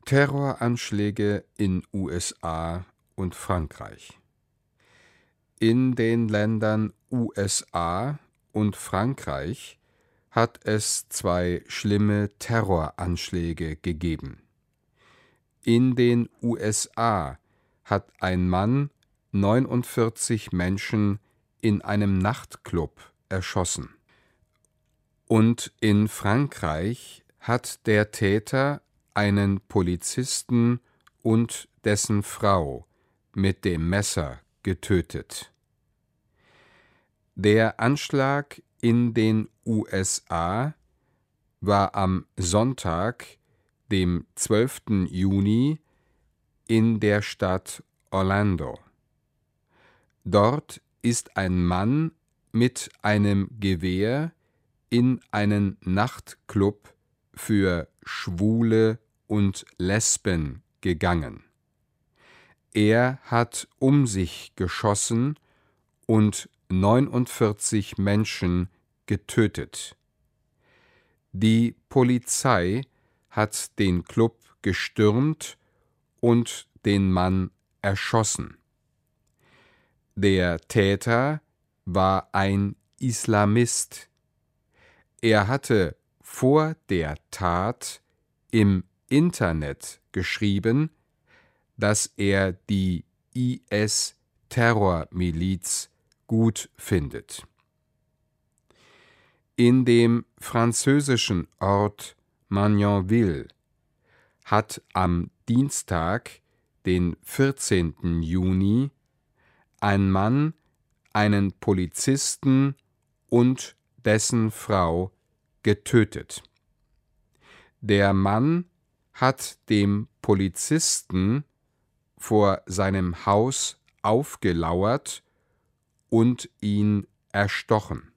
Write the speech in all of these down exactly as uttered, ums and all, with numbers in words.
Terroranschläge in U S A und Frankreich. In den Ländern U S A und Frankreich hat es zwei schlimme Terroranschläge gegeben. In den U S A hat ein Mann neunundvierzig Menschen in einem Nachtclub erschossen. Und in Frankreich hat der Täter einen Polizisten und dessen Frau mit dem Messer getötet. Der Anschlag in den U S A war am Sonntag, dem zwölften Juni, in der Stadt Orlando. Dort ist ein Mann mit einem Gewehr in einen Nachtclub für Schwule und Lesben gegangen. Er hat um sich geschossen und neunundvierzig Menschen getötet. Die Polizei hat den Club gestürmt und den Mann erschossen. Der Täter war ein Islamist. Er hatte vor der Tat im Internet geschrieben, dass er die I S-Terrormiliz gut findet. In dem französischen Ort Magnanville hat am Dienstag, den vierzehnten Juni, ein Mann einen Polizisten und dessen Frau getötet. Der Mann hat dem Polizisten vor seinem Haus aufgelauert und ihn erstochen.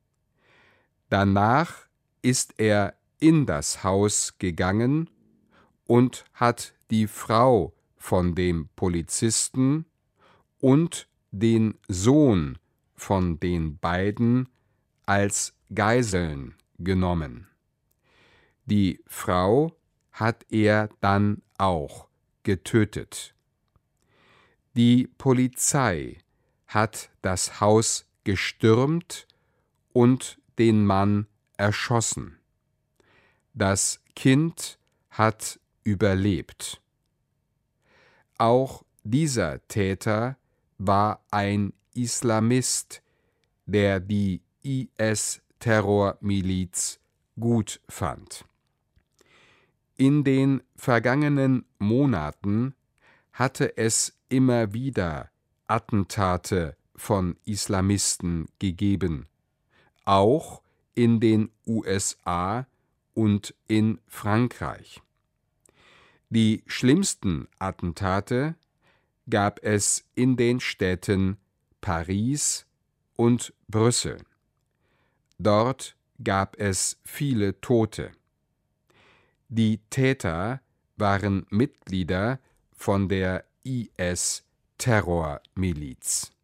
Danach ist er in das Haus gegangen und hat die Frau von dem Polizisten und den Sohn von den beiden als Geiseln genommen. Die Frau hat er dann auch getötet. Die Polizei hat das Haus gestürmt und den Mann erschossen. Das Kind hat überlebt. Auch dieser Täter war ein Islamist, der die I S-Terrormiliz gut fand. In den vergangenen Monaten hatte es immer wieder Attentate von Islamisten gegeben, auch in den U S A und in Frankreich. Die schlimmsten Attentate gab es in den Städten Paris und Brüssel. Dort gab es viele Tote. Die Täter waren Mitglieder von der I S-Terrormiliz.